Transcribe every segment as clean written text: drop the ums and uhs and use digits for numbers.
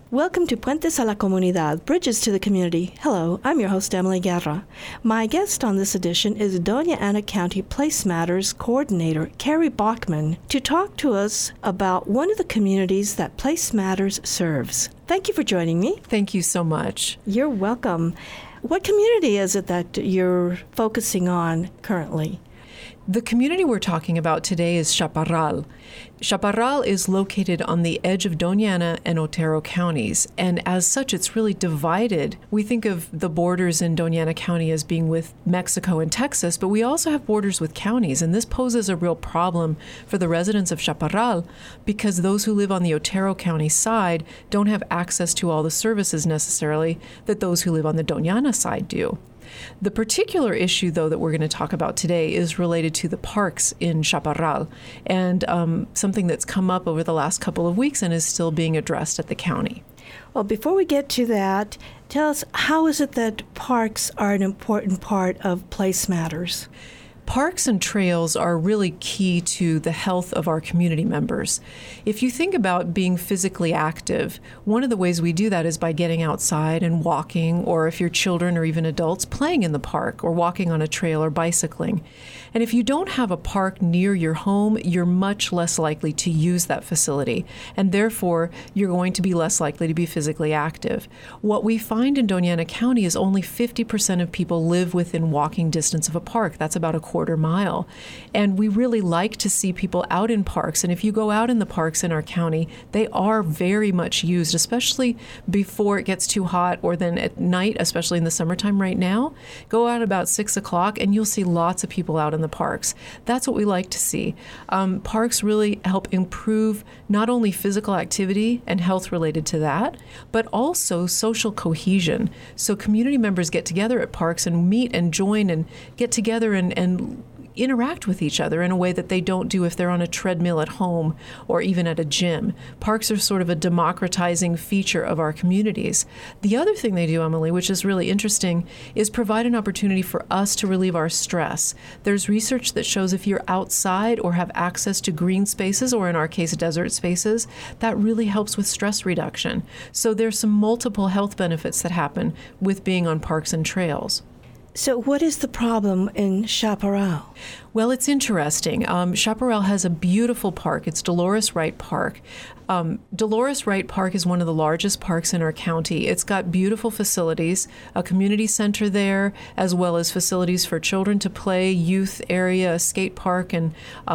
Welcome to Puentes a la Comunidad, Bridges to the Community. Hello, I'm your host, Emily Guerra. My guest on this edition is Doña Ana County Place Matters Coordinator, Carrie Bachman, to talk to us about one of the communities that Place Matters serves. Thank you for joining me. Thank you so much. You're welcome. What community is it that you're focusing on currently? The community we're talking about today is Chaparral. Chaparral is located on the edge of Doña Ana and Otero counties, and as such, it's really divided. We think of the borders in Doña Ana County as being with Mexico and Texas, but we also have borders with counties, and this poses a real problem for the residents of Chaparral because those who live on the Otero County side don't have access to all the services necessarily that those who live on the Doña Ana side do. The particular issue, though, that we're going to talk about today is related to the parks in Chaparral, and something that's come up over the last couple of weeks and is still being addressed at the county. Well, before we get to that, tell us, how is it that parks are an important part of Place Matters? Parks and trails are really key to the health of our community members. If you think about being physically active, one of the ways we do that is by getting outside and walking, or if you're children or even adults, playing in the park or walking on a trail or bicycling. And if you don't have a park near your home, you're much less likely to use that facility, and therefore you're going to be less likely to be physically active. What we find in Doña Ana County is only 50% of people live within walking distance of a park. That's about a quarter mile. And we really like to see people out in parks. And if you go out in the parks in our county, they are very much used, especially before it gets too hot, or then at night, especially in the summertime right now. Go out about 6 o'clock and you'll see lots of people out in the parks. That's what we like to see. Parks really help improve not only physical activity and health related to that, but also social cohesion. So community members get together at parks and meet and join and get together and interact with each other in a way that they don't do if they're on a treadmill at home or even at a gym. Parks are sort of a democratizing feature of our communities. The other thing they do, Emily, which is really interesting, is provide an opportunity for us to relieve our stress. There's research that shows if you're outside or have access to green spaces, or in our case, desert spaces, that really helps with stress reduction. So there's some multiple health benefits that happen with being on parks and trails. So what is the problem in Chaparral? Well, it's interesting. Chaparral has a beautiful park. It's Dolores Wright Park. Dolores Wright Park is one of the largest parks in our county. It's got beautiful facilities, a community center there, as well as facilities for children to play, youth area, a skate park, and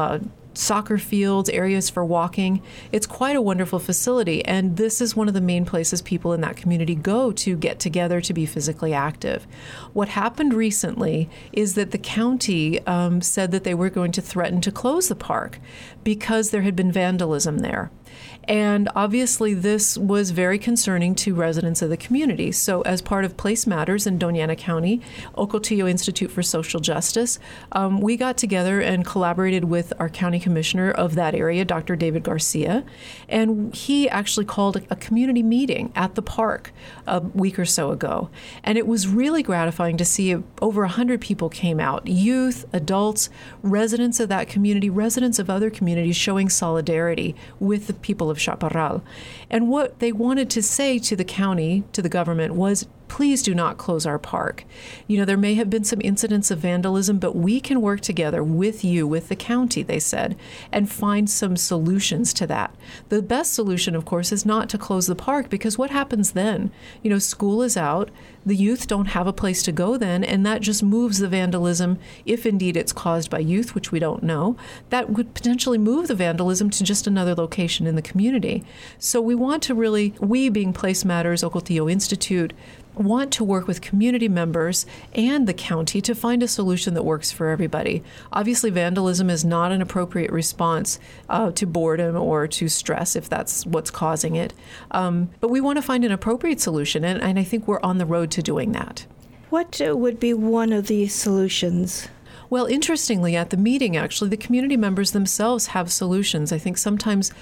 soccer fields, areas for walking. It's quite a wonderful facility, and this is one of the main places people in that community go to get together to be physically active. What happened recently is that the county said that they were going to threaten to close the park because there had been vandalism there. And obviously this was very concerning to residents of the community. So as part of Place Matters in Doña Ana County, Ocotillo Institute for Social Justice, we got together and collaborated with our county commissioner of that area, Dr. David Garcia, and he actually called a community meeting at the park a week or so ago. And it was really gratifying to see over 100 people came out, youth, adults, residents of that community, residents of other communities showing solidarity with the people of Chaparral. And what they wanted to say to the county, to the government, was, please do not close our park. You know, there may have been some incidents of vandalism, but we can work together with you, with the county, they said, and find some solutions to that. The best solution, of course, is not to close the park, because what happens then? You know, school is out, the youth don't have a place to go then, and that just moves the vandalism, if indeed it's caused by youth, which we don't know. That would potentially move the vandalism to just another location in the community. So we want to really, we being Place Matters, Ocotillo Institute, want to work with community members and the county to find a solution that works for everybody. Obviously, vandalism is not an appropriate response to boredom or to stress, if that's what's causing it. But we want to find an appropriate solution, and I think we're on the road to doing that. What would be one of the solutions? Well, interestingly, at the meeting, actually, the community members themselves have solutions. I think sometimes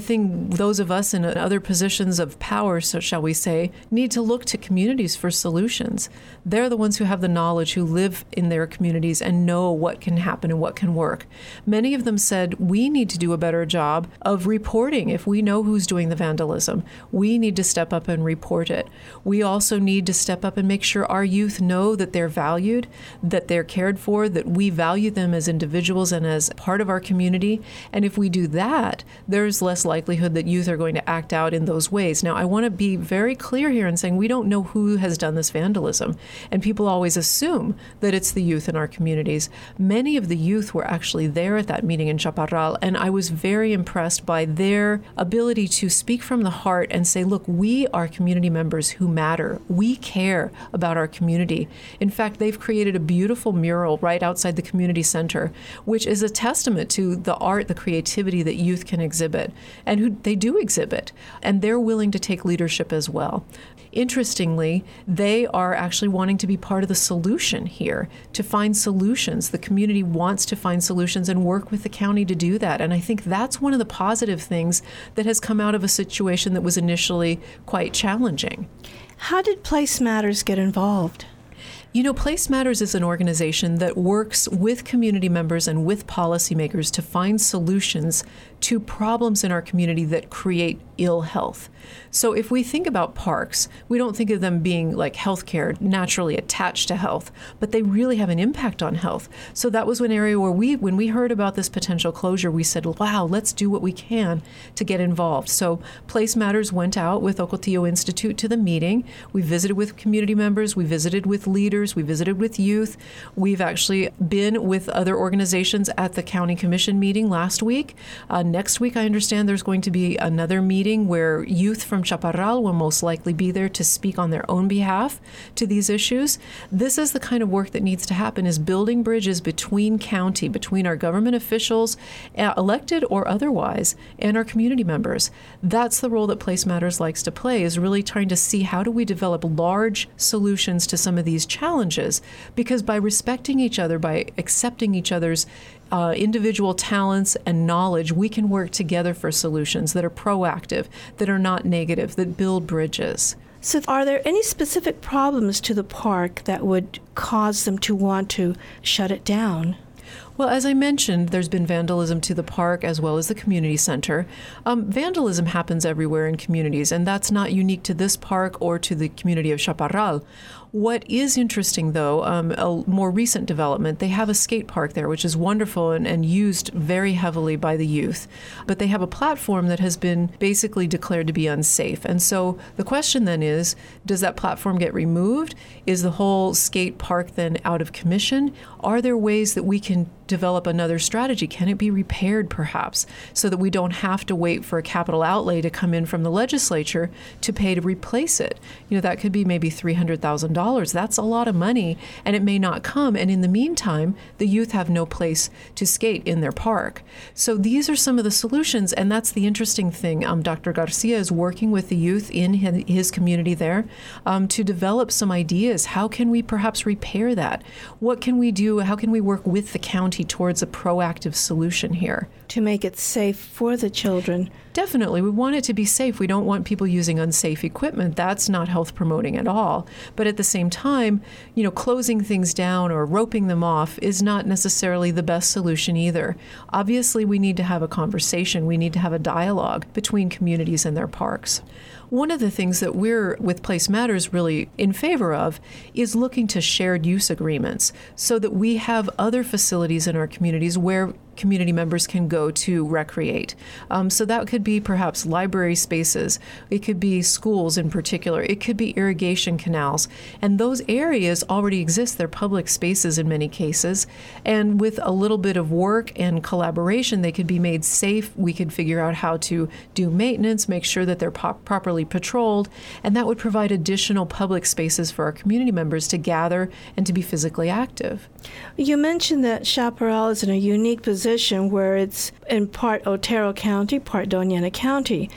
those of us in other positions of power, so shall we say, need to look to communities for solutions. They're the ones who have the knowledge, who live in their communities and know what can happen and what can work. Many of them said, we need to do a better job of reporting. If we know who's doing the vandalism, we need to step up and report it. We also need to step up and make sure our youth know that they're valued, that they're cared for, that we value them as individuals and as part of our community. And if we do that, there's less likelihood that youth are going to act out in those ways. Now, I want to be very clear here in saying we don't know who has done this vandalism. And people always assume that it's the youth in our communities. Many of the youth were actually there at that meeting in Chaparral, and I was very impressed by their ability to speak from the heart and say, look, we are community members who matter. We care about our community. In fact, they've created a beautiful mural right outside the community center, which is a testament to the art, the creativity that youth can exhibit, and who they do exhibit, and they're willing to take leadership as well. Interestingly, they are actually wanting to be part of the solution here, to find solutions. The community wants to find solutions and work with the county to do that. And I think that's one of the positive things that has come out of a situation that was initially quite challenging. How did Place Matters get involved? You know, Place Matters is an organization that works with community members and with policymakers to find solutions to problems in our community that create ill health. So if we think about parks, we don't think of them being like healthcare, naturally attached to health, but they really have an impact on health. So that was an area where when we heard about this potential closure, we said, wow, let's do what we can to get involved. So Place Matters went out with Ocotillo Institute to the meeting. We visited with community members. We visited with leaders. We visited with youth. We've actually been with other organizations at the county commission meeting last week. Next week, I understand there's going to be another meeting where youth from Chaparral will most likely be there to speak on their own behalf to these issues. This is the kind of work that needs to happen, is building bridges between our government officials, elected or otherwise, and our community members. That's the role that Place Matters likes to play, is really trying to see how do we develop large solutions to some of these challenges, because by respecting each other, by accepting each other's individual talents and knowledge, we can work together for solutions that are proactive, that are not negative, that build bridges. So are there any specific problems to the park that would cause them to want to shut it down? Well, as I mentioned, there's been vandalism to the park as well as the community center. Vandalism happens everywhere in communities, and that's not unique to this park or to the community of Chaparral. What is interesting, though, a more recent development, they have a skate park there, which is wonderful and used very heavily by the youth. But they have a platform that has been basically declared to be unsafe. And so the question then is, does that platform get removed? Is the whole skate park then out of commission? Are there ways that we can develop another strategy? Can it be repaired, perhaps, so that we don't have to wait for a capital outlay to come in from the legislature to pay to replace it? You know, that could be maybe $300,000. That's a lot of money, and it may not come. And in the meantime, the youth have no place to skate in their park. So these are some of the solutions, and that's the interesting thing. Dr. Garcia is working with the youth in his community there to develop some ideas. How can we perhaps repair that? What can we do? How can we work with the county towards a proactive solution here? To make it safe for the children. Definitely. We want it to be safe. We don't want people using unsafe equipment. That's not health promoting at all. But at the same time, you know, closing things down or roping them off is not necessarily the best solution either. Obviously, we need to have a conversation. We need to have a dialogue between communities and their parks. One of the things that we're, with Place Matters, really in favor of is looking to shared use agreements so that we have other facilities in our communities where community members can go to recreate. So that could be perhaps library spaces. It could be schools in particular. It could be irrigation canals. And those areas already exist. They're public spaces in many cases. And with a little bit of work and collaboration, they could be made safe. We could figure out how to do maintenance, make sure that they're properly patrolled. And that would provide additional public spaces for our community members to gather and to be physically active. You mentioned that Chaparral is in a unique position where it's in part Otero County, part Doña Ana County.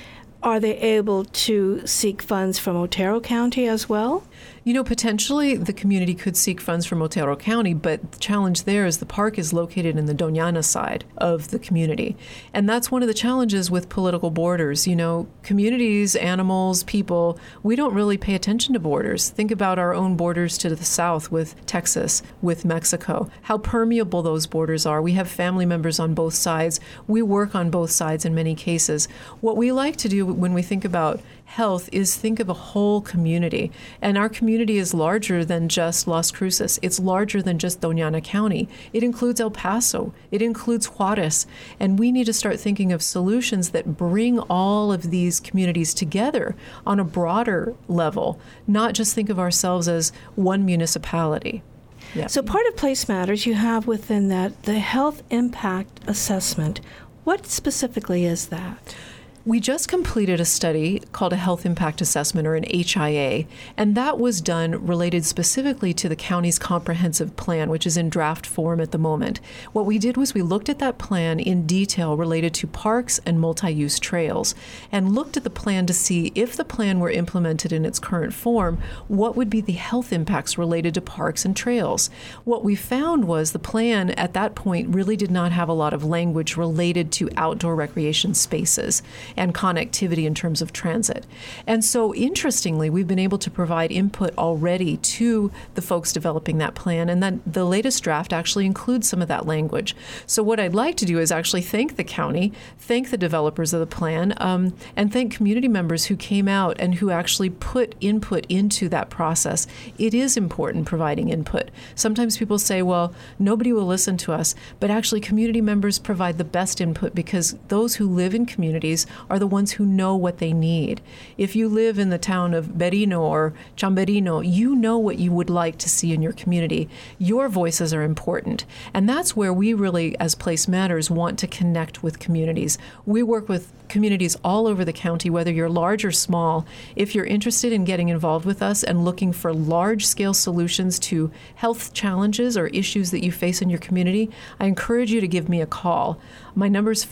Are they able to seek funds from Otero County as well? You know, potentially the community could seek funds from Otero County, but the challenge there is the park is located in the Doñana side of the community. And that's one of the challenges with political borders. You know, communities, animals, people, we don't really pay attention to borders. Think about our own borders to the south with Texas, with Mexico, how permeable those borders are. We have family members on both sides. We work on both sides in many cases. What we like to do when we think about health is think of a whole community. And our community is larger than just Las Cruces. It's larger than just Doñana County. It includes El Paso. It includes Juarez. And we need to start thinking of solutions that bring all of these communities together on a broader level, not just think of ourselves as one municipality. Yeah. So part of Place Matters, you have within that the health impact assessment. What specifically is that? We just completed a study called a Health Impact Assessment, or an HIA, and that was done related specifically to the county's comprehensive plan, which is in draft form at the moment. What we did was we looked at that plan in detail related to parks and multi-use trails, and looked at the plan to see if the plan were implemented in its current form, what would be the health impacts related to parks and trails. What we found was the plan at that point really did not have a lot of language related to outdoor recreation spaces and connectivity in terms of transit. And so interestingly, we've been able to provide input already to the folks developing that plan, and then the latest draft actually includes some of that language. So what I'd like to do is actually thank the county, thank the developers of the plan, and thank community members who came out and who actually put input into that process. It is important providing input. Sometimes people say, well, nobody will listen to us, but actually community members provide the best input because those who live in communities are the ones who know what they need. If you live in the town of Berino or Chamberino, you know what you would like to see in your community. Your voices are important. And that's where we really, as Place Matters, want to connect with communities. We work with communities all over the county, whether you're large or small. If you're interested in getting involved with us and looking for large-scale solutions to health challenges or issues that you face in your community, I encourage you to give me a call. My number is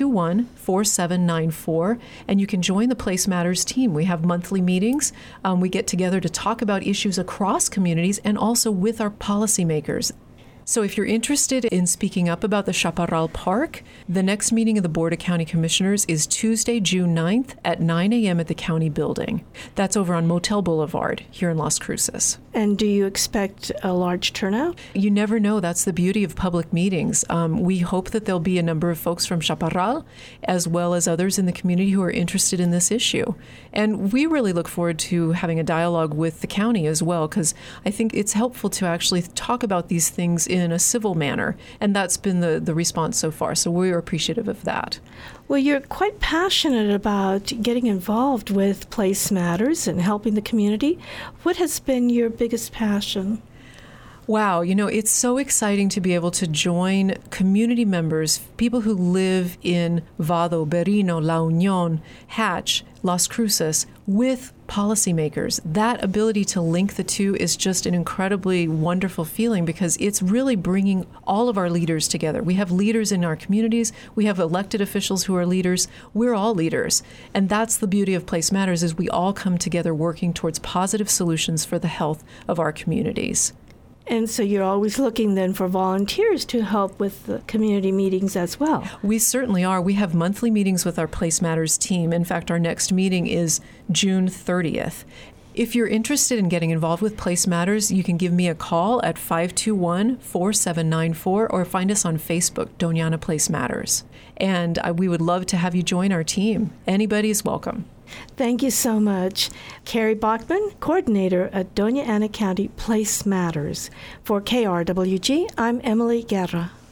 521-4794, and you can join the Place Matters team. We have monthly meetings. We get together to talk about issues across communities and also with our policymakers. So if you're interested in speaking up about the Chaparral Park, the next meeting of the Board of County Commissioners is Tuesday, June 9th at 9 a.m. at the county building. That's over on Motel Boulevard here in Las Cruces. And do you expect a large turnout? You never know. That's the beauty of public meetings. We hope that there'll be a number of folks from Chaparral as well as others in the community who are interested in this issue. And we really look forward to having a dialogue with the county as well, because I think it's helpful to actually talk about these things in a civil manner, and that's been the response so far, so we're appreciative of that. Well, you're quite passionate about getting involved with Place Matters and helping the community. What has been your biggest passion? Wow, you know, it's so exciting to be able to join community members, people who live in Vado, Berino, La Unión, Hatch, Las Cruces, with policymakers. That ability to link the two is just an incredibly wonderful feeling because it's really bringing all of our leaders together. We have leaders in our communities. We have elected officials who are leaders. We're all leaders. And that's the beauty of Place Matters, is we all come together working towards positive solutions for the health of our communities. And so you're always looking then for volunteers to help with the community meetings as well. We certainly are. We have monthly meetings with our Place Matters team. In fact, our next meeting is June 30th. If you're interested in getting involved with Place Matters, you can give me a call at 521-4794 or find us on Facebook, Doñana Place Matters. And we would love to have you join our team. Anybody is welcome. Thank you so much. Carrie Bachman, coordinator at Doña Ana County Place Matters. For KRWG, I'm Emily Guerra.